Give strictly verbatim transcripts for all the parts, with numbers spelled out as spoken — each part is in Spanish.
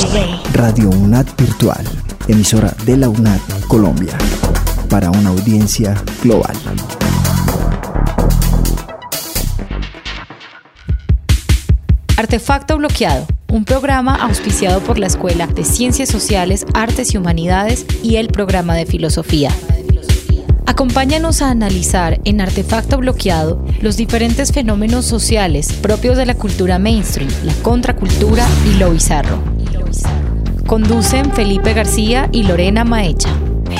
Radio UNAD Virtual, emisora de la UNAD Colombia, para una audiencia global. Artefacto Bloqueado, un programa auspiciado por la Escuela de Ciencias Sociales, Artes y Humanidades y el Programa de Filosofía. Acompáñanos a analizar en Artefacto Bloqueado los diferentes fenómenos sociales propios de la cultura mainstream, la contracultura y lo bizarro. Conducen Felipe García y Lorena Maecha.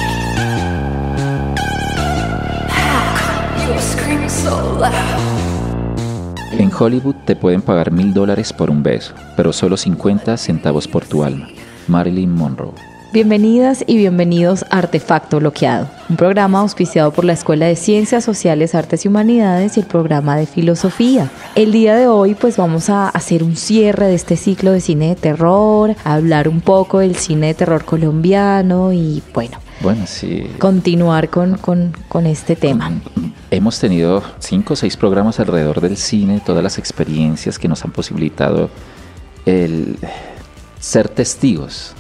En Hollywood te pueden pagar mil dólares por un beso, pero solo cincuenta centavos por tu alma. Marilyn Monroe. Bienvenidas y bienvenidos a Artefacto Bloqueado, un programa auspiciado por la Escuela de Ciencias Sociales, Artes y Humanidades y el Programa de Filosofía. El día de hoy pues vamos a hacer un cierre de este ciclo de cine de terror, a hablar un poco del cine de terror colombiano y bueno, bueno sí. continuar con, con, con este tema. Hemos tenido cinco o seis programas alrededor del cine, todas las experiencias que nos han posibilitado el ser testigos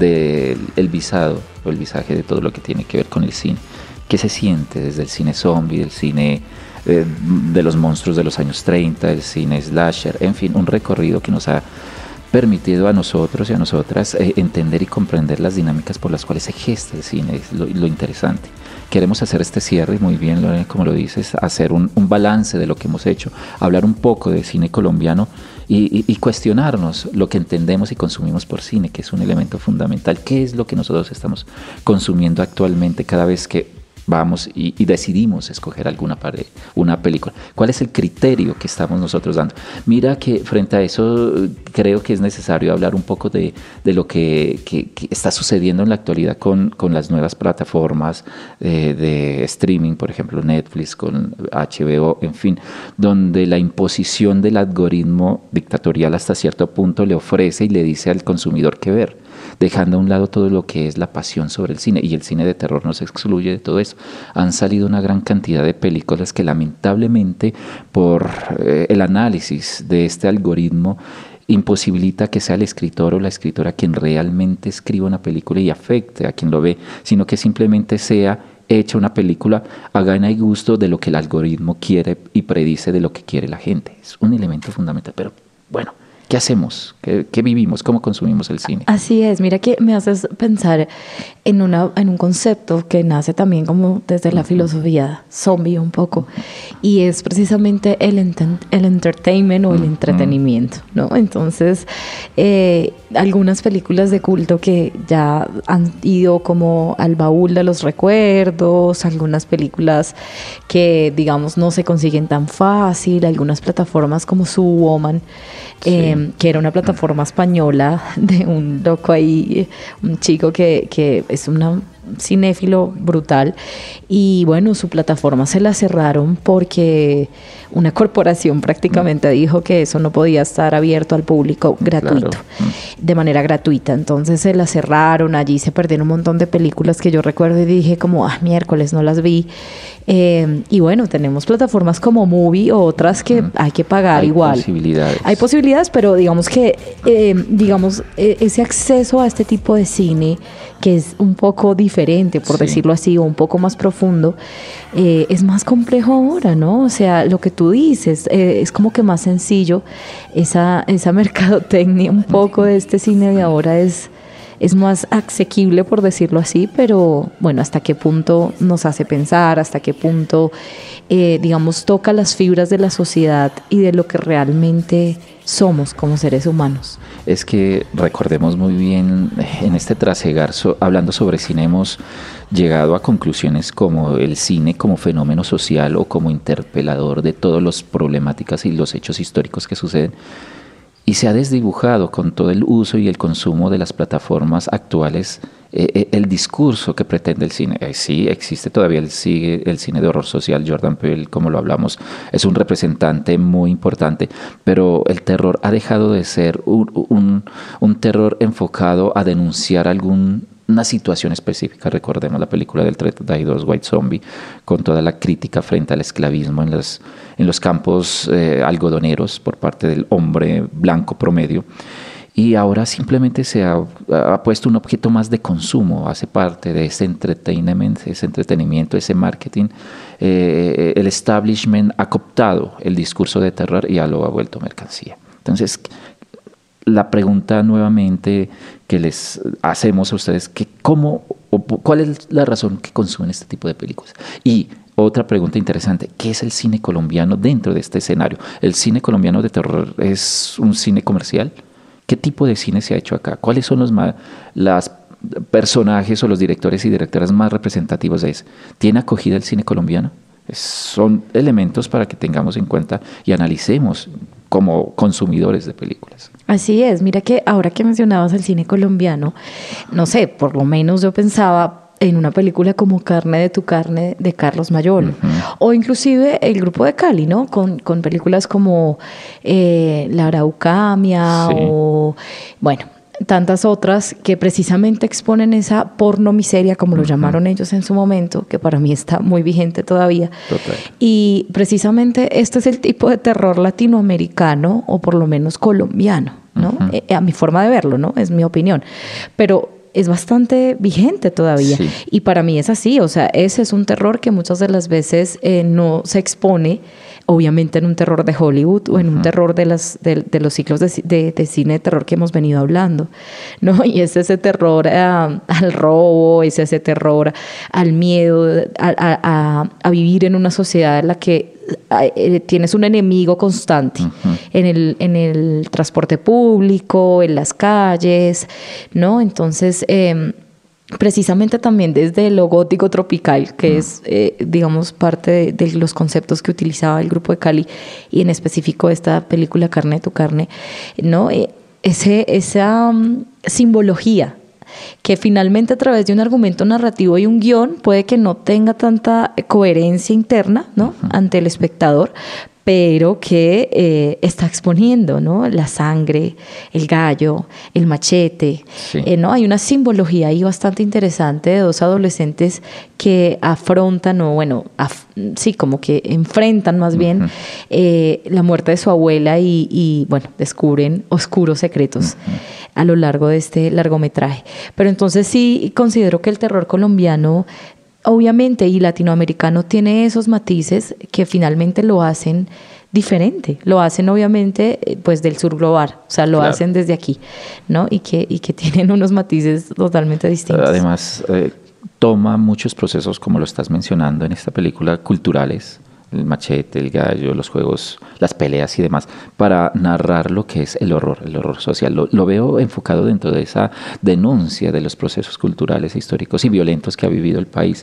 del el visado o el visaje de todo lo que tiene que ver con el cine. ¿Qué se siente desde el cine zombie, el cine eh, de los monstruos de los años treinta, el cine slasher, en fin, un recorrido que nos ha permitido a nosotros y a nosotras eh, entender y comprender las dinámicas por las cuales se gesta el cine, es lo, lo interesante. Queremos hacer este cierre, muy bien, Lorena, como lo dices, hacer un, un balance de lo que hemos hecho, hablar un poco de cine colombiano y, y, y cuestionarnos lo que entendemos y consumimos por cine, que es un elemento fundamental. ¿Qué es lo que nosotros estamos consumiendo actualmente cada vez que vamos y, y decidimos escoger alguna pared, una película? ¿Cuál es el criterio que estamos nosotros dando? Mira que frente a eso creo que es necesario hablar un poco de, de lo que, que, que está sucediendo en la actualidad con, con las nuevas plataformas eh, de streaming, por ejemplo Netflix, con H B O, en fin, donde la imposición del algoritmo dictatorial hasta cierto punto le ofrece y le dice al consumidor qué ver, dejando a un lado todo lo que es la pasión sobre el cine, y el cine de terror no se excluye de todo eso. Han salido una gran cantidad de películas que lamentablemente por eh, el análisis de este algoritmo imposibilita que sea el escritor o la escritora quien realmente escriba una película y afecte a quien lo ve, sino que simplemente sea hecha una película a gana y gusto de lo que el algoritmo quiere y predice de lo que quiere la gente. Es un elemento fundamental, pero bueno, ¿qué hacemos? ¿Qué, qué vivimos? ¿Cómo consumimos el cine? Así es, mira que me haces pensar en, una, en un concepto que nace también como desde la filosofía zombie un poco, y es precisamente el, ent- el entertainment o el entretenimiento, ¿no? Entonces, eh, algunas películas de culto que ya han ido como al baúl de los recuerdos, algunas películas que, digamos, no se consiguen tan fácil, algunas plataformas como Subwoman, eh, sí. que era una plataforma española de un loco ahí, un chico que, que es un cinéfilo brutal, y bueno, su plataforma se la cerraron porque una corporación prácticamente dijo que eso no podía estar abierto al público gratuito, claro. de manera gratuita. Entonces se la cerraron, allí se perdieron un montón de películas que yo recuerdo y dije como, ah, miércoles, no las vi. Eh, y bueno, tenemos plataformas como Movie o otras que uh-huh. hay que pagar hay igual. Hay posibilidades. Hay posibilidades, pero digamos que eh, digamos eh, ese acceso a este tipo de cine, que es un poco diferente, por sí. decirlo así, o un poco más profundo, eh, es más complejo ahora, ¿no? O sea, lo que tú dices, eh, es como que más sencillo. Esa, esa mercadotecnia un poco de este cine de ahora es... es más asequible, por decirlo así, pero bueno, hasta qué punto nos hace pensar, hasta qué punto, eh, digamos, toca las fibras de la sociedad y de lo que realmente somos como seres humanos. Es que recordemos muy bien, en este trasegar, so, hablando sobre cine, hemos llegado a conclusiones como el cine como fenómeno social o como interpelador de todas las problemáticas y los hechos históricos que suceden. Y se ha desdibujado con todo el uso y el consumo de las plataformas actuales eh, el discurso que pretende el cine. Eh, sí, existe todavía el, sigue, el cine de horror social. Jordan Peele, como lo hablamos, es un representante muy importante, pero el terror ha dejado de ser un, un, un terror enfocado a denunciar algún una situación específica. Recordemos la película del treinta y dos, White Zombie, con toda la crítica frente al esclavismo en, las, en los campos eh, algodoneros por parte del hombre blanco promedio. y ahora simplemente se ha, ha puesto un objeto más de consumo, hace parte de ese entertainment, ese entretenimiento, ese marketing. Eh, el establishment ha cooptado el discurso de terror y ya lo ha vuelto mercancía. Entonces, la pregunta nuevamente que les hacemos a ustedes, que cómo, o ¿cuál es la razón que consumen este tipo de películas? Y otra pregunta interesante, ¿qué es el cine colombiano dentro de este escenario? ¿El cine colombiano de terror es un cine comercial? ¿Qué tipo de cine se ha hecho acá? ¿Cuáles son los más, las personajes o los directores y directoras más representativos de eso? ¿Tiene acogida el cine colombiano? Son elementos para que tengamos en cuenta y analicemos como consumidores de películas. Así es, mira que ahora que mencionabas el cine colombiano, no sé, por lo menos yo pensaba en una película como Carne de tu carne de Carlos Mayolo, uh-huh. o inclusive el Grupo de Cali, ¿no? Con, con películas como eh, La Araucamia, sí. o bueno, tantas otras que precisamente exponen esa porno miseria, como lo uh-huh. llamaron ellos en su momento, que para mí está muy vigente todavía. Total. Y precisamente este es el tipo de terror latinoamericano, o por lo menos colombiano, ¿no? Uh-huh. Eh, a mi forma de verlo, ¿no? Es mi opinión. Pero es bastante vigente todavía. Sí. Y para mí es así, o sea, ese es un terror que muchas de las veces eh, no se expone, obviamente en un terror de Hollywood o en uh-huh. un terror de, las, de, de los ciclos de, de, de cine de terror que hemos venido hablando, ¿no? Y es ese terror uh, al robo, es ese terror al miedo, a, a, a vivir en una sociedad en la que uh, tienes un enemigo constante uh-huh. en el, en el transporte público, en las calles, ¿no? Entonces, eh, precisamente también desde lo gótico tropical, que mm. es, eh, digamos, parte de, de los conceptos que utilizaba el Grupo de Cali, y en específico esta película Carne de tu carne, ¿no? Eh, ese, esa um, simbología que finalmente a través de un argumento narrativo y un guión puede que no tenga tanta coherencia interna, ¿no? Uh-huh. ante el espectador, pero que eh, está exponiendo, ¿no? La sangre, el gallo, el machete, sí. eh, ¿no? Hay una simbología ahí bastante interesante de dos adolescentes que afrontan, o bueno, af- sí, como que enfrentan más bien uh-huh. eh, la muerte de su abuela y, y, bueno, descubren oscuros secretos uh-huh. a lo largo de este largometraje. Pero entonces sí considero que el terror colombiano, obviamente, y latinoamericano, tiene esos matices que finalmente lo hacen diferente, lo hacen obviamente pues del sur global, o sea, lo claro. hacen desde aquí, ¿no? Y que, y que tienen unos matices totalmente distintos. Además, eh, toma muchos procesos, como lo estás mencionando en esta película, culturales, el machete, el gallo, los juegos, las peleas y demás, para narrar lo que es el horror, el horror social. Lo, lo veo enfocado dentro de esa denuncia de los procesos culturales, históricos y violentos que ha vivido el país.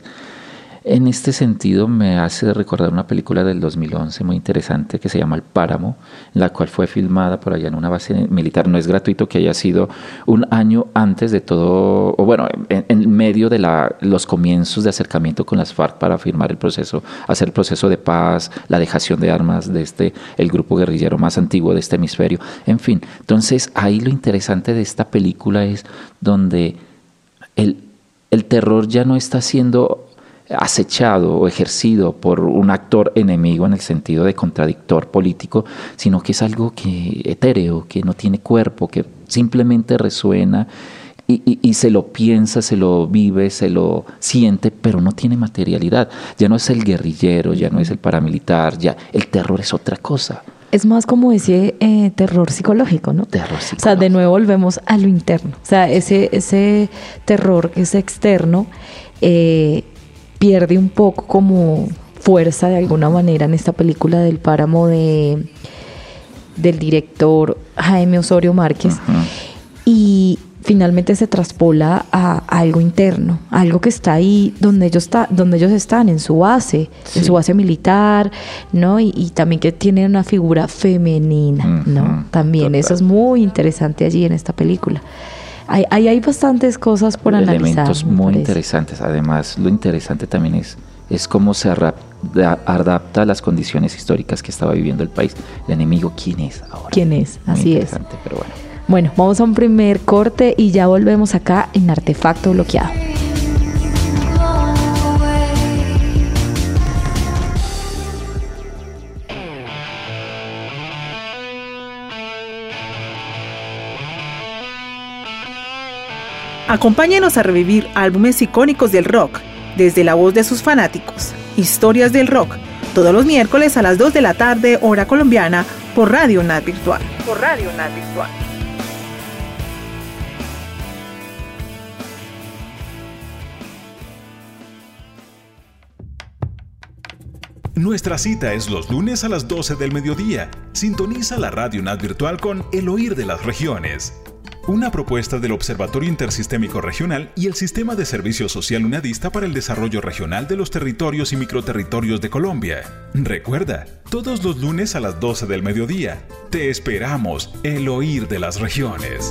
En este sentido me hace recordar una película del dos mil once muy interesante que se llama El Páramo, la cual fue filmada por allá en una base militar. No es gratuito que haya sido un año antes de todo, o bueno, en, en medio de la, los comienzos de acercamiento con las FARC para firmar el proceso, hacer el proceso de paz, la dejación de armas de este, el grupo guerrillero más antiguo de este hemisferio. En fin, entonces ahí lo interesante de esta película es donde el, el terror ya no está siendo acechado o ejercido por un actor enemigo en el sentido de contradictor político, sino que es algo que etéreo, que no tiene cuerpo, que simplemente resuena y, y, y se lo piensa, se lo vive, se lo siente, pero no tiene materialidad. Ya no es el guerrillero, ya no es el paramilitar, ya el terror es otra cosa. Es más como ese eh, terror psicológico, ¿no? Terror psicológico. O sea, de nuevo volvemos a lo interno. O sea, ese, ese terror que es externo, eh, pierde un poco como fuerza de alguna manera en esta película del Páramo de, del director Jaime Osorio Márquez. Uh-huh. Y finalmente se traspola a, a algo interno, a algo que está ahí donde ellos, está, donde ellos están, en su base, sí. en su base militar, ¿no? Y, y también que tiene una figura femenina, uh-huh. ¿no? También Total. Eso es muy interesante allí en esta película. Hay, hay, hay bastantes cosas por Elementos analizar. Elementos muy interesantes. Además, lo interesante también es, es cómo se adapta a las condiciones históricas que estaba viviendo el país. El enemigo, ¿quién es ahora? ¿Quién es? Muy Así interesante, es. Pero bueno. Bueno, vamos a un primer corte y ya volvemos acá en Artefacto Bloqueado. Acompáñenos a revivir álbumes icónicos del rock, desde la voz de sus fanáticos. Historias del rock, todos los miércoles a las dos de la tarde, hora colombiana, por Radio UNAD Virtual. Por Radio UNAD Virtual. Nuestra cita es los lunes a las doce del mediodía. Sintoniza la Radio UNAD Virtual con El Oír de las Regiones. Una propuesta del Observatorio Intersistémico Regional y el Sistema de Servicio Social Unadista para el Desarrollo Regional de los Territorios y Microterritorios de Colombia. Recuerda, todos los lunes a las doce del mediodía. Te esperamos, El Oír de las Regiones.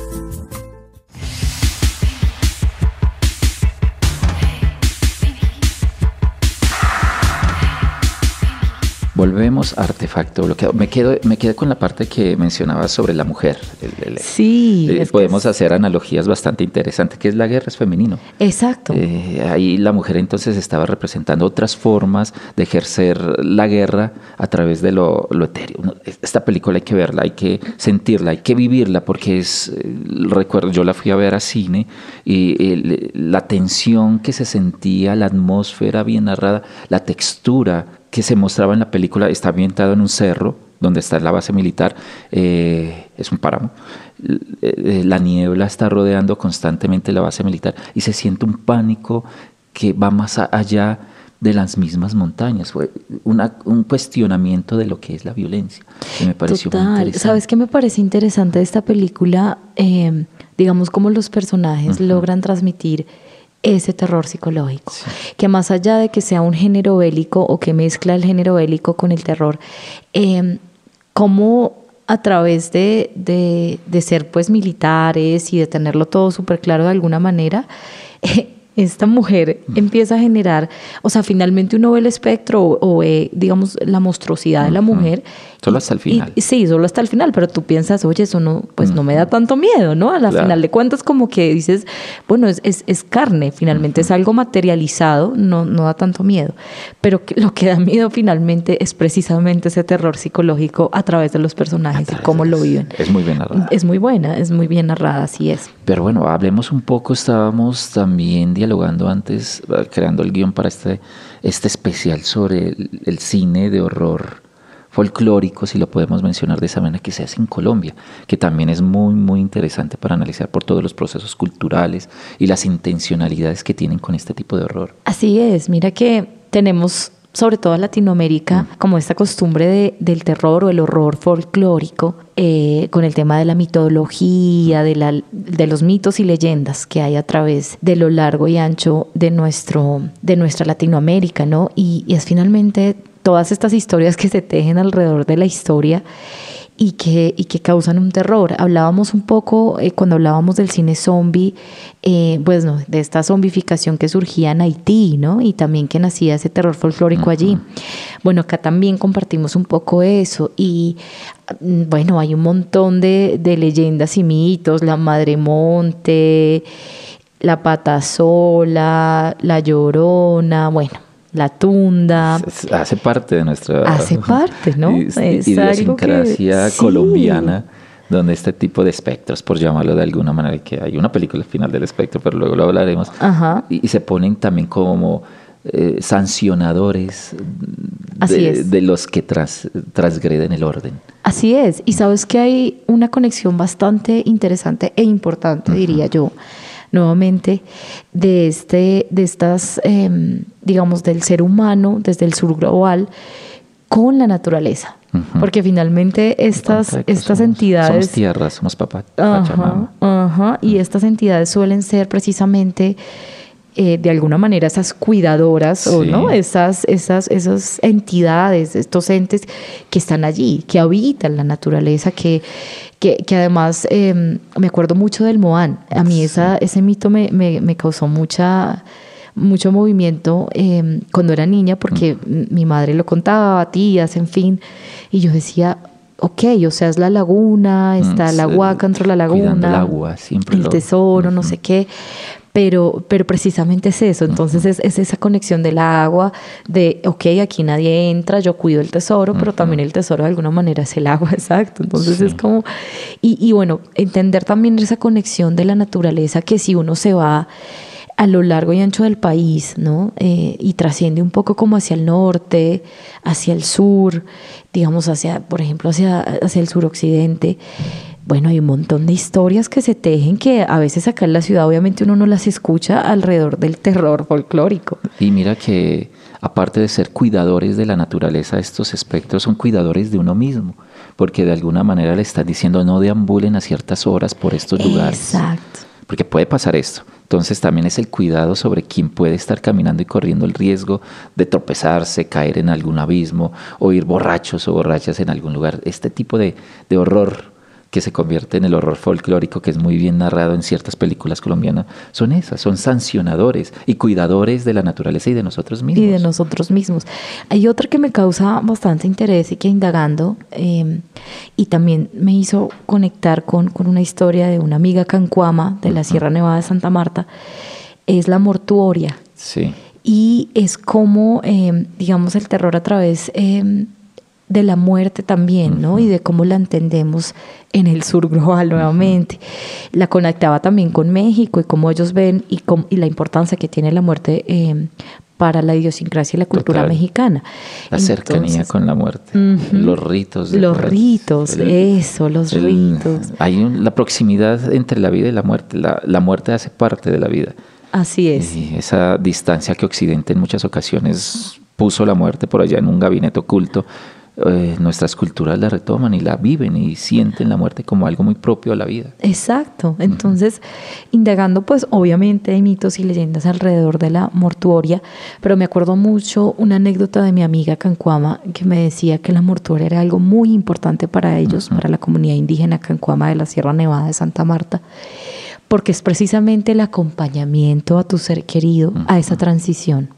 Volvemos a Artefacto Bloqueado. Me quedo, me quedé con la parte que mencionabas sobre la mujer. El, el, sí. Eh, es podemos que es... hacer analogías bastante interesantes, que es la guerra es femenino. Exacto. Eh, ahí la mujer entonces estaba representando otras formas de ejercer la guerra a través de lo, lo etéreo. Esta película hay que verla, hay que sentirla, hay que vivirla, porque es, recuerdo, yo la fui a ver a cine y el, la tensión que se sentía, la atmósfera bien narrada, la textura que se mostraba en la película. Está ambientado en un cerro donde está la base militar, eh, es un páramo, la niebla está rodeando constantemente la base militar y se siente un pánico que va más allá de las mismas montañas. Fue una, un cuestionamiento de lo que es la violencia, que me pareció Total. muy interesante. ¿Sabes qué me parece interesante de esta película? Eh, digamos, cómo los personajes uh-huh. logran transmitir ese terror psicológico, sí. que más allá de que sea un género bélico o que mezcla el género bélico con el terror, eh, cómo a través de, de, de ser pues militares y de tenerlo todo súper claro de alguna manera, eh, esta mujer empieza a generar, o sea, finalmente uno ve el espectro o, o ve, digamos, la monstruosidad uh-huh. de la mujer. Solo hasta el final. Y, sí, solo hasta el final, pero tú piensas, oye, eso no, pues uh-huh. no me da tanto miedo, ¿no? A la claro. final de cuentas como que dices, bueno, es, es, es carne, finalmente uh-huh. es algo materializado, no, no da tanto miedo. Pero que, lo que da miedo finalmente es precisamente ese terror psicológico a través de los personajes y cómo lo viven. Es muy bien narrada. Es muy buena, es muy bien narrada, así es. Pero bueno, hablemos un poco, estábamos también dialogando antes, creando el guión para este, este especial sobre el, el cine de horror folclórico, si lo podemos mencionar de esa manera, que se hace en Colombia, que también es muy, muy interesante para analizar por todos los procesos culturales y las intencionalidades que tienen con este tipo de horror. Así es, mira que tenemos, sobre todo en Latinoamérica, mm. como esta costumbre de, del terror o el horror folclórico, eh, con el tema de la mitología, de, la, de los mitos y leyendas que hay a través de lo largo y ancho de, nuestro, de nuestra Latinoamérica, ¿no? Y, y es finalmente todas estas historias que se tejen alrededor de la historia y que, y que causan un terror. Hablábamos un poco, eh, cuando hablábamos del cine zombie, eh, pues no, de esta zombificación que surgía en Haití, ¿no? Y también que nacía ese terror folclórico uh-huh. allí. Bueno, acá también compartimos un poco eso y bueno, hay un montón de, de leyendas y mitos, la Madre Monte, la Pata Sola, la Llorona, bueno, la Tunda. Hace parte de nuestra... Hace parte, ¿no? Es idiosincrasia que, colombiana, sí. donde este tipo de espectros, por llamarlo de alguna manera, que hay una película al final del espectro, pero luego lo hablaremos, y, y se ponen también como eh, sancionadores de, de los que tras, transgreden el orden. Así es, y sabes que hay una conexión bastante interesante e importante, uh-huh. diría yo, nuevamente, de, este, de estas, eh, digamos, del ser humano, desde el sur global, con la naturaleza. Uh-huh. Porque finalmente estas, Contacto, estas somos, entidades... Somos tierra, somos papá. Ajá, ajá, y estas entidades suelen ser precisamente... Eh, de alguna manera esas cuidadoras sí. o no esas, esas, esas entidades, estos entes que están allí, que habitan la naturaleza, que, que, que además eh, me acuerdo mucho del Moán. A mí esa, ese mito me, me, me causó mucha mucho movimiento eh, cuando era niña, porque mm. mi madre lo contaba, tías, en fin, y yo decía, ok, o sea, es la laguna, está mm, el agua dentro de la laguna, el agua, siempre el lo... tesoro, uh-huh. no sé qué. pero, pero precisamente es eso. Entonces es, es esa conexión del agua, de, ok, aquí nadie entra, yo cuido el tesoro, pero uh-huh. también el tesoro de alguna manera es el agua, exacto. Entonces sí. es como, y, y bueno, entender también esa conexión de la naturaleza, que si uno se va a lo largo y ancho del país, ¿no? Eh, y trasciende un poco como hacia el norte, hacia el sur, digamos, hacia, por ejemplo, hacia, hacia el suroccidente. Bueno, hay un montón de historias que se tejen que a veces acá en la ciudad obviamente uno no las escucha alrededor del terror folclórico. Y mira que aparte de ser cuidadores de la naturaleza, estos espectros son cuidadores de uno mismo, porque de alguna manera le están diciendo no deambulen a ciertas horas por estos lugares. Exacto. Porque puede pasar esto. Entonces también es el cuidado sobre quien puede estar caminando y corriendo el riesgo de tropezarse, caer en algún abismo o ir borrachos o borrachas en algún lugar. Este tipo de, de horror que se convierte en el horror folclórico, que es muy bien narrado en ciertas películas colombianas, son esas, son sancionadores y cuidadores de la naturaleza y de nosotros mismos. Y de nosotros mismos. Hay otra que me causa bastante interés y que indagando, eh, y también me hizo conectar con, con una historia de una amiga cancuama de la uh-huh. Sierra Nevada de Santa Marta, es la mortuoria. Sí. Y es como, eh, digamos, el terror a través Eh, de la muerte también, ¿no? Uh-huh. Y de cómo la entendemos en el sur global nuevamente. Uh-huh. La conectaba también con México y cómo ellos ven y, cómo, y la importancia que tiene la muerte eh, para la idiosincrasia y la cultura Total. Mexicana. La Entonces, cercanía con la muerte, uh-huh. los ritos. De los muerte. ritos, el, eso, los el, ritos. Hay un, la proximidad entre la vida y la muerte. La, la muerte hace parte de la vida. Así es. Y esa distancia que Occidente en muchas ocasiones puso la muerte por allá en un gabinete oculto, Eh, nuestras culturas la retoman y la viven y sienten la muerte como algo muy propio a la vida. Exacto. Entonces, uh-huh. indagando, pues obviamente hay mitos y leyendas alrededor de la mortuoria, pero me acuerdo mucho una anécdota de mi amiga cancuama que me decía que la mortuoria era algo muy importante para ellos, uh-huh. para la comunidad indígena cancuama de la Sierra Nevada de Santa Marta, porque es precisamente el acompañamiento a tu ser querido, uh-huh. a esa transición.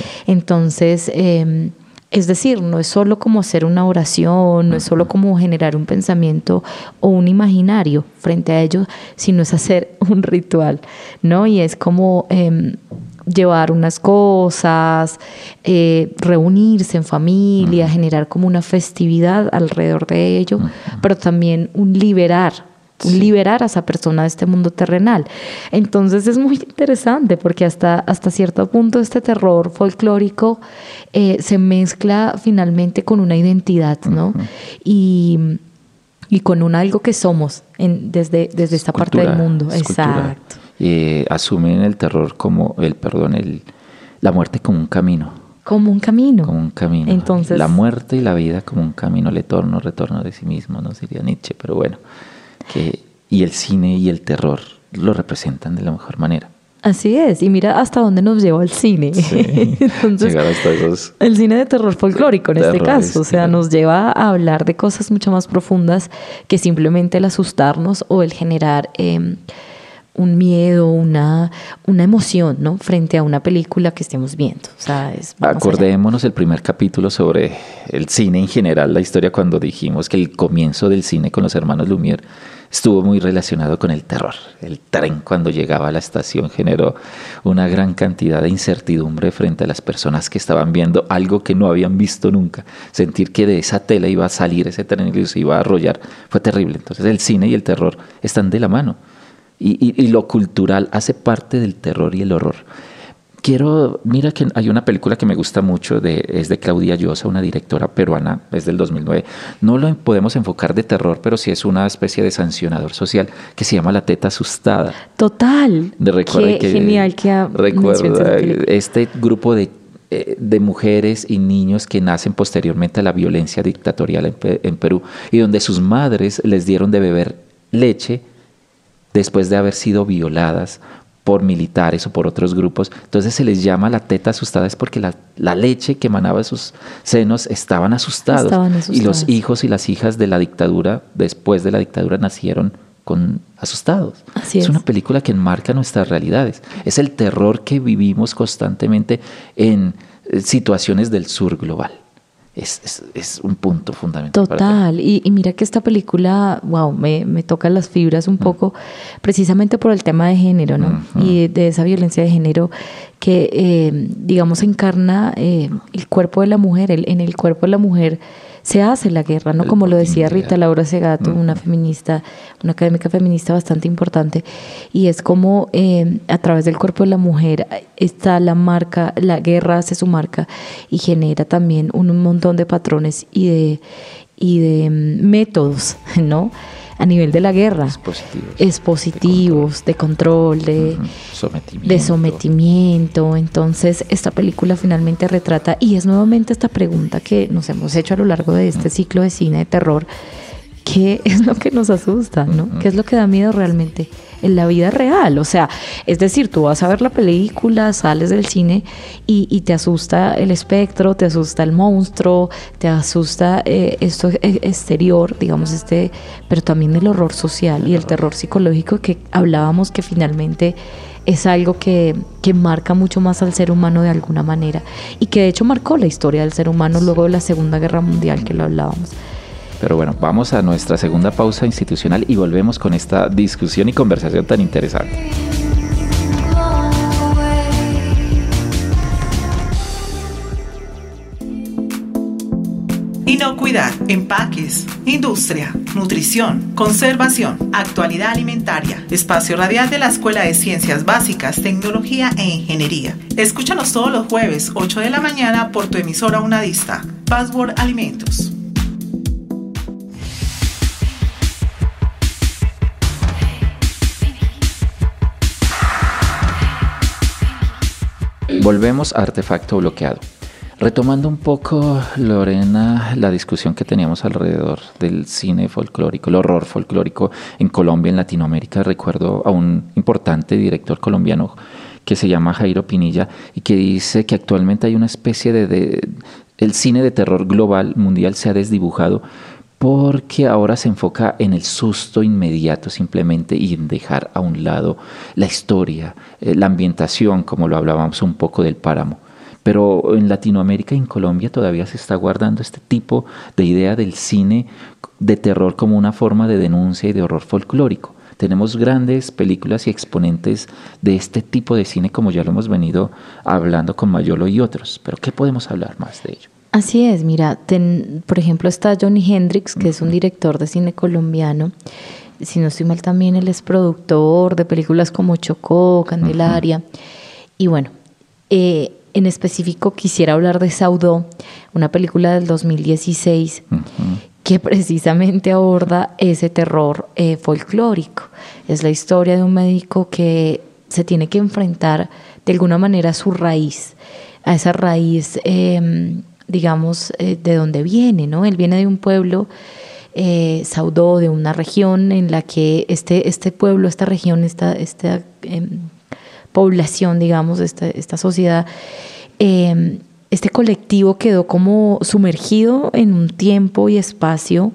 Entonces, eh, es decir, no es solo como hacer una oración, no es solo como generar un pensamiento o un imaginario frente a ellos, sino es hacer un ritual, ¿no? Y es como eh, llevar unas cosas, eh, reunirse en familia, uh-huh. generar como una festividad alrededor de ello, uh-huh. pero también un liberar. Sí. liberar a esa persona de este mundo terrenal. Entonces es muy interesante porque hasta, hasta cierto punto este terror folclórico eh, se mezcla finalmente con una identidad, ¿no? Uh-huh. Y, y con un algo que somos en, desde, desde esta cultura, parte del mundo. Exacto. Eh, asumen el terror como, el perdón, el, la muerte como un camino. Como un camino. Como un camino. Entonces, la muerte y la vida como un camino, el eterno retorno de sí mismo, no diría Nietzsche, pero bueno. Que, y el cine y el terror lo representan de la mejor manera. Así es, y mira hasta dónde nos lleva el cine. Sí, Entonces, llegar hasta esos... el cine de terror folclórico en este caso, o sea, nos lleva a hablar de cosas mucho más profundas que simplemente el asustarnos o el generar eh, un miedo, una, una emoción, ¿no? Frente a una película que estemos viendo. O sea, es Acordémonos el primer capítulo sobre el cine en general, la historia, cuando dijimos que el comienzo del cine con los hermanos Lumière estuvo muy relacionado con el terror. El tren, cuando llegaba a la estación, generó una gran cantidad de incertidumbre frente a las personas que estaban viendo algo que no habían visto nunca. Sentir que de esa tela iba a salir ese tren y se iba a arrollar fue terrible. Entonces el cine y el terror están de la mano. Y, y, y lo cultural hace parte del terror y el horror. Quiero, mira que hay una película que me gusta mucho, de, es de Claudia Llosa, una directora peruana, es del dos mil nueve. No lo podemos enfocar de terror, pero sí es una especie de sancionador social que se llama La Teta Asustada. Total. De, recuerda Qué que, genial que ha recuerda este grupo de, de mujeres y niños que nacen posteriormente a la violencia dictatorial en, en Perú y donde sus madres les dieron de beber leche después de haber sido violadas por militares o por otros grupos. Entonces se les llama la teta asustada, es porque la, la leche que emanaba de sus senos estaban asustados. estaban asustados. Y los hijos y las hijas de la dictadura, después de la dictadura, nacieron con asustados. Así es. es una película que enmarca nuestras realidades. Es el terror que vivimos constantemente en situaciones del sur global. es, es, es un punto fundamental. Total, y, y mira que esta película, wow, me, me toca las fibras un mm. poco, precisamente por el tema de género, ¿no? Mm-hmm. Y de, de esa violencia de género que, eh, digamos, encarna eh, el cuerpo de la mujer, el, en el cuerpo de la mujer se hace la guerra, ¿no? Como lo decía Rita Laura Segato, una feminista, una académica feminista bastante importante, y es como eh, a través del cuerpo de la mujer está la marca, la guerra hace su marca y genera también un, un montón de patrones y de, y de métodos, ¿no? A nivel de la guerra. Expositivos. Expositivos, de control, de, control, de, uh-huh. sometimiento. de sometimiento. Entonces, esta película finalmente retrata, y es nuevamente esta pregunta que nos hemos hecho a lo largo de este uh-huh. ciclo de cine de terror, ¿qué es lo que nos asusta, no? Uh-huh. ¿Qué es lo que da miedo realmente en la vida real? O sea, es decir, tú vas a ver la película, sales del cine y, y te asusta el espectro, te asusta el monstruo, te asusta eh, esto exterior, digamos, este, pero también el horror social y el terror psicológico que hablábamos, que finalmente es algo que, que marca mucho más al ser humano de alguna manera, y que de hecho marcó la historia del ser humano luego de la Segunda Guerra Mundial, que lo hablábamos. Pero bueno, vamos a nuestra segunda pausa institucional y volvemos con esta discusión y conversación tan interesante. Inocuidad, empaques, industria, nutrición, conservación, actualidad alimentaria. Espacio radial de la Escuela de Ciencias Básicas, Tecnología e Ingeniería. Escúchanos todos los jueves, ocho de la mañana, por tu emisora Unadista. Password Alimentos. Volvemos a Artefacto Bloqueado. Retomando un poco, Lorena, la discusión que teníamos alrededor del cine folclórico, el horror folclórico en Colombia, en Latinoamérica, recuerdo a un importante director colombiano que se llama Jairo Pinilla y que dice que actualmente hay una especie de, de el cine de terror global, mundial, se ha desdibujado porque ahora se enfoca en el susto inmediato simplemente y en dejar a un lado la historia, eh, la ambientación, como lo hablábamos un poco del Páramo. Pero en Latinoamérica y en Colombia todavía se está guardando este tipo de idea del cine de terror como una forma de denuncia y de horror folclórico. Tenemos grandes películas y exponentes de este tipo de cine, como ya lo hemos venido hablando con Mayolo y otros. Pero ¿qué podemos hablar más de ello? Así es, mira, ten, por ejemplo está Johnny Hendrix, que uh-huh. es un director de cine colombiano. Si no estoy mal, también él es productor de películas como Chocó, Candelaria. Uh-huh. Y bueno, eh, en específico quisiera hablar de Saudó, una película del dos mil dieciséis uh-huh. que precisamente aborda ese terror eh, folclórico. Es la historia de un médico que se tiene que enfrentar de alguna manera a su raíz, a esa raíz, eh, digamos, eh, de donde viene, ¿no? Él viene de un pueblo, eh, Saudó, de una región en la que este, este pueblo, esta región, esta, esta eh, población, digamos, esta, esta sociedad, eh, este colectivo quedó como sumergido en un tiempo y espacio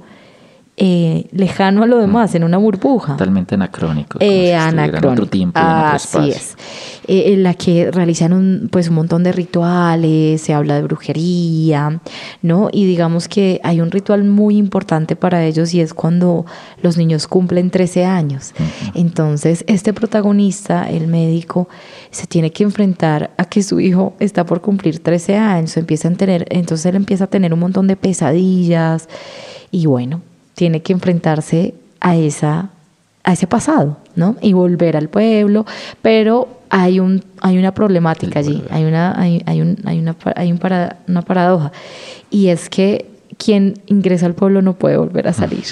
Eh, lejano a lo demás, en una burbuja. Totalmente anacrónico. Eh, si anacrónico. En otro tiempo, en otro espacio. Así es. Eh, en la que realizan un, pues, un montón de rituales, se habla de brujería, ¿no? Y digamos que hay un ritual muy importante para ellos y es cuando los niños cumplen trece años. Uh-huh. Entonces, este protagonista, el médico, se tiene que enfrentar a que su hijo está por cumplir trece años. Empieza a tener, entonces él empieza a tener un montón de pesadillas y bueno, tiene que enfrentarse a esa a ese pasado, ¿no? Y volver al pueblo, pero hay un hay una problemática allí, hay una hay, hay un hay una hay un para, una paradoja, y es que quien ingresa al pueblo no puede volver a salir.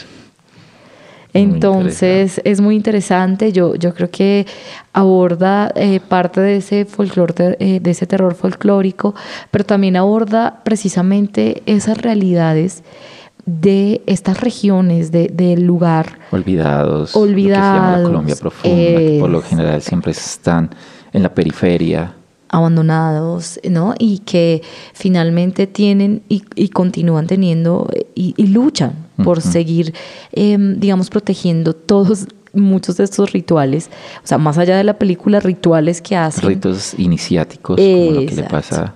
Entonces muy es muy interesante. Yo yo creo que aborda eh, parte de ese folclore, de, eh, de ese terror folclórico, pero también aborda precisamente esas realidades de estas regiones de, del lugar olvidados, olvidados, lo que se llama la Colombia profunda, que por lo general siempre están en la periferia, abandonados, ¿no? Y que finalmente tienen y, y continúan teniendo y, y luchan por uh-huh. seguir, eh, digamos, protegiendo todos muchos de estos rituales, o sea, más allá de la película, rituales que hacen. Ritos iniciáticos, como lo que le pasa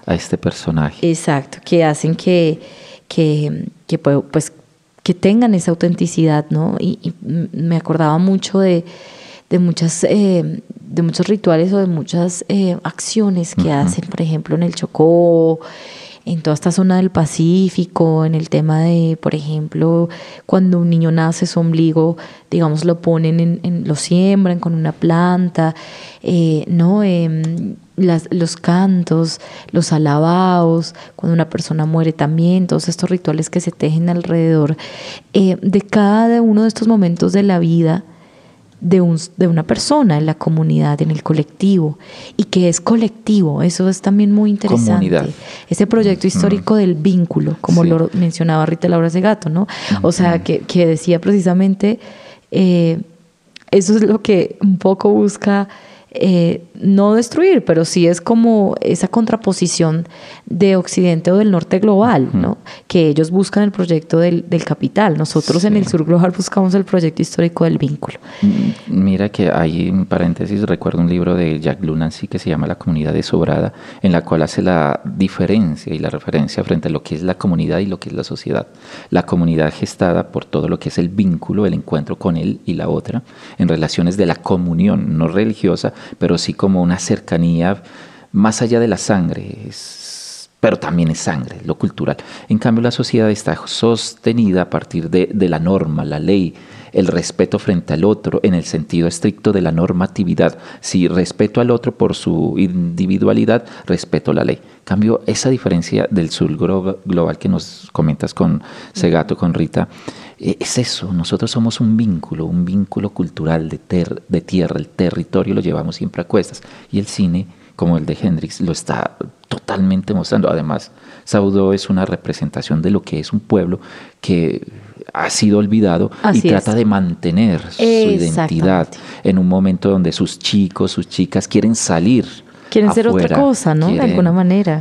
a este personaje. Exacto, que hacen que, que, que pues, que tengan esa autenticidad, ¿no? Y, y me acordaba mucho de, de, muchas, eh, de muchos rituales o de muchas eh, acciones que uh-huh. hacen, por ejemplo, en el Chocó, en toda esta zona del Pacífico, en el tema de, por ejemplo, cuando un niño nace, su ombligo, digamos, lo ponen, en, en, lo siembran con una planta, eh, ¿no? Eh, las, los cantos, los alabaos, cuando una persona muere también, todos estos rituales que se tejen alrededor eh, de cada uno de estos momentos de la vida de, un, de una persona en la comunidad, en el colectivo, y que es colectivo, eso es también muy interesante. Comunidad. Ese proyecto histórico mm. del vínculo, como sí. lo mencionaba Rita Laura Segato, ¿no? Mm-hmm. O sea, que, que decía precisamente, eh, eso es lo que un poco busca Eh, no destruir, pero sí es como esa contraposición de Occidente o del Norte global, uh-huh. ¿no? Que ellos buscan el proyecto del, del capital. Nosotros sí. en el Sur global buscamos el proyecto histórico del vínculo. Mira que hay, en paréntesis, recuerdo un libro de Jack Lunancy que se llama La comunidad desobrada, en la cual hace la diferencia y la referencia frente a lo que es la comunidad y lo que es la sociedad. La comunidad gestada por todo lo que es el vínculo, el encuentro con él y la otra, en relaciones de la comunión, no religiosa, pero sí como una cercanía más allá de la sangre, es, pero también es sangre, lo cultural. En cambio, la sociedad está sostenida a partir de, de la norma, la ley, el respeto frente al otro, en el sentido estricto de la normatividad. Si respeto al otro por su individualidad, respeto la ley. En cambio, esa diferencia del sur global que nos comentas con Segato, con Rita, es eso, nosotros somos un vínculo, un vínculo cultural de, ter, de tierra, el territorio lo llevamos siempre a cuestas, y el cine, como el de Hendrix, lo está totalmente mostrando. Además, Saudó es una representación de lo que es un pueblo que ha sido olvidado Así y trata es. de mantener su identidad en un momento donde sus chicos, sus chicas quieren salir Quieren afuera, ser otra cosa, ¿no? Quieren, de alguna manera.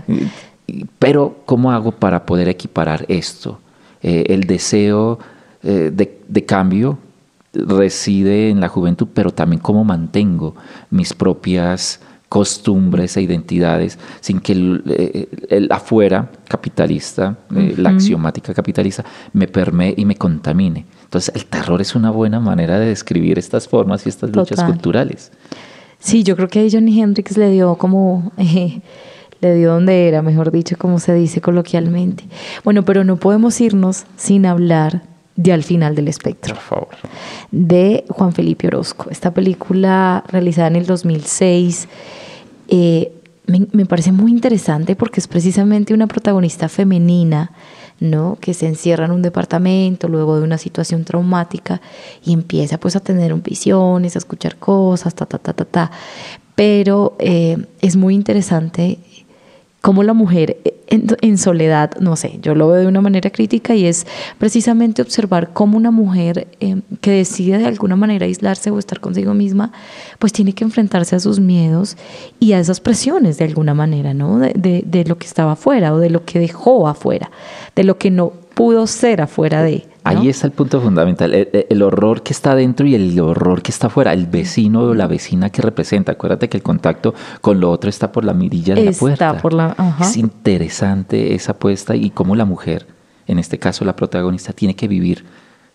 Pero, ¿cómo hago para poder equiparar esto? Eh, el deseo eh, de, de cambio reside en la juventud, pero también cómo mantengo mis propias costumbres e identidades sin que el, el, el afuera capitalista, uh-huh. eh, la axiomática capitalista, me permee y me contamine. Entonces, el terror es una buena manera de describir estas formas y estas Total. luchas culturales. Sí, yo creo que ahí Johnny Hendrix le dio como... Eh, le dio donde era, mejor dicho, como se dice coloquialmente. Bueno, pero no podemos irnos sin hablar de Al final del espectro. Por favor. De Juan Felipe Orozco. Esta película realizada en el dos mil seis eh, me, me parece muy interesante porque es precisamente una protagonista femenina, ¿no? Que se encierra en un departamento luego de una situación traumática y empieza pues a tener visiones, a escuchar cosas, ta, ta, ta, ta, ta. Pero eh, es muy interesante cómo la mujer en, en soledad, no sé, yo lo veo de una manera crítica y es precisamente observar cómo una mujer eh, que decide de alguna manera aislarse o estar consigo misma, pues tiene que enfrentarse a sus miedos y a esas presiones de alguna manera, ¿no? De, de, de lo que estaba afuera o de lo que dejó afuera, de lo que no pudo ser afuera de... ¿no? Ahí está el punto fundamental, el, el horror que está dentro y el horror que está afuera, el vecino o la vecina que representa. Acuérdate que el contacto con lo otro está por la mirilla de está la puerta. Por la, ajá. Es interesante esa apuesta y cómo la mujer, en este caso la protagonista, tiene que vivir,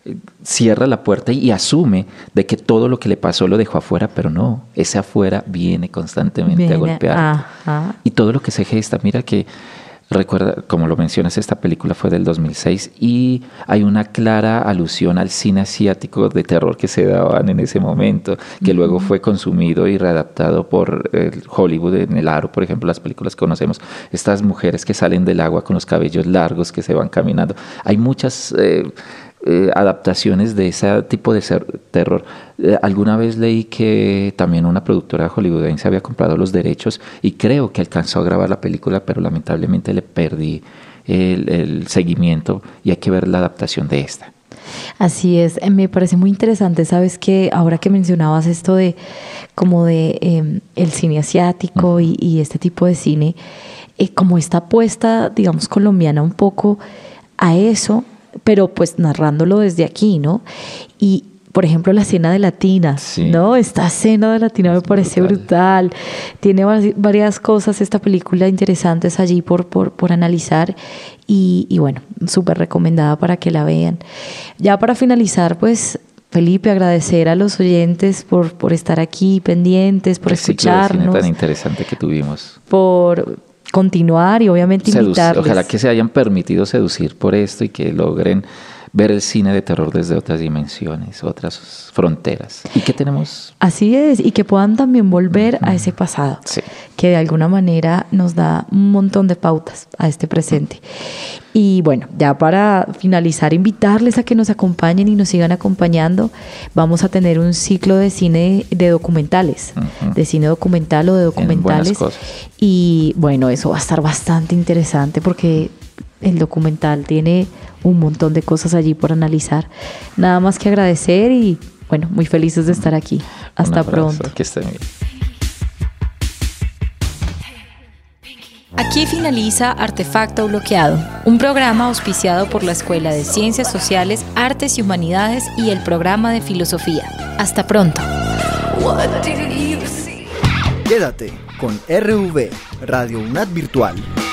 cierra la puerta y asume de que todo lo que le pasó lo dejó afuera, pero no, ese afuera viene constantemente viene, a golpear. Ajá. Y todo lo que se gesta, mira que... Recuerda, como lo mencionas, esta película fue del dos mil seis y hay una clara alusión al cine asiático de terror que se daban en ese momento, que uh-huh. luego fue consumido y readaptado por el Hollywood en El Aro, por ejemplo, las películas que conocemos. Estas mujeres que salen del agua con los cabellos largos, que se van caminando. Hay muchas... Eh, Eh, adaptaciones de ese tipo de ser, terror. Eh, alguna vez leí que también una productora hollywoodense había comprado los derechos y creo que alcanzó a grabar la película, pero lamentablemente le perdí el, el seguimiento y hay que ver la adaptación de esta. Así es, me parece muy interesante, sabes que ahora que mencionabas esto de como de eh, el cine asiático uh-huh. y, y este tipo de cine, eh, como esta apuesta, digamos, colombiana un poco a eso, pero pues narrándolo desde aquí, ¿no? Y por ejemplo, la escena de Latina, sí. ¿no? Esta escena de Latina me parece brutal. brutal. Tiene varias cosas, esta película, interesantes allí por, por, por analizar y, y bueno, súper recomendada para que la vean. Ya para finalizar, pues, Felipe, agradecer a los oyentes por, por estar aquí pendientes, por el escucharnos. Ciclo de cine tan interesante que tuvimos. Por continuar y obviamente Seduc- invitarles. Ojalá que se hayan permitido seducir por esto y que logren ver el cine de terror desde otras dimensiones, otras fronteras. ¿Y qué tenemos? Así es, y que puedan también volver uh-huh. a ese pasado, sí. que de alguna manera nos da un montón de pautas a este presente. Uh-huh. Y bueno, ya para finalizar, invitarles a que nos acompañen y nos sigan acompañando. Vamos a tener un ciclo de cine de documentales, uh-huh. de cine documental o de documentales. Y bueno, eso va a estar bastante interesante porque el documental tiene un montón de cosas allí por analizar. Nada más que agradecer y bueno, muy felices de estar aquí. Hasta pronto. Que estén bien. Aquí finaliza Artefacto Bloqueado, un programa auspiciado por la Escuela de Ciencias Sociales, Artes y Humanidades y el programa de Filosofía. Hasta pronto. Quédate con R V, Radio UNAD Virtual.